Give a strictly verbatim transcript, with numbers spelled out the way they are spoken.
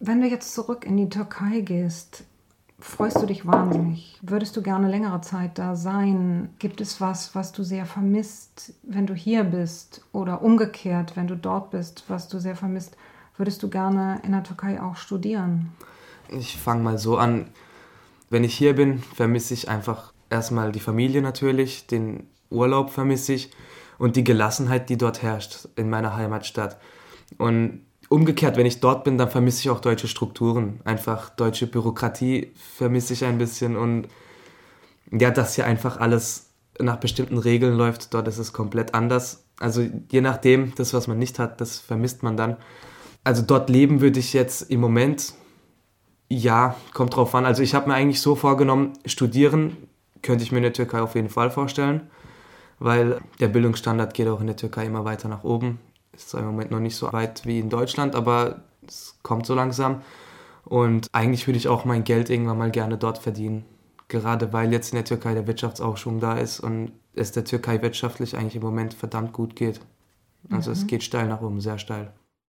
Wenn du jetzt zurück in die Türkei gehst, freust du dich wahnsinnig? Würdest du gerne längere Zeit da sein? Gibt es was, was du sehr vermisst, wenn du hier bist? Oder umgekehrt, wenn du dort bist, was du sehr vermisst? Würdest du gerne in der Türkei auch studieren? Ich fange mal so an. Wenn ich hier bin, vermisse ich einfach erstmal die Familie natürlich, den Urlaub vermisse ich und die Gelassenheit, die dort herrscht in meiner Heimatstadt. Und umgekehrt, wenn ich dort bin, dann vermisse ich auch deutsche Strukturen. Einfach deutsche Bürokratie vermisse ich ein bisschen und ja, dass hier einfach alles nach bestimmten Regeln läuft, dort ist es komplett anders. Also je nachdem, das, was man nicht hat, das vermisst man dann. Also dort leben würde ich jetzt im Moment, ja, kommt drauf an. Also ich habe mir eigentlich so vorgenommen, studieren könnte ich mir in der Türkei auf jeden Fall vorstellen, weil der Bildungsstandard geht auch in der Türkei immer weiter nach oben. Ist zwar im Moment noch nicht so weit wie in Deutschland, aber es kommt so langsam. Und eigentlich würde ich auch mein Geld irgendwann mal gerne dort verdienen. Gerade weil jetzt in der Türkei der Wirtschaftsaufschwung da ist und es der Türkei wirtschaftlich eigentlich im Moment verdammt gut geht. Also mhm. es geht steil nach oben, sehr steil.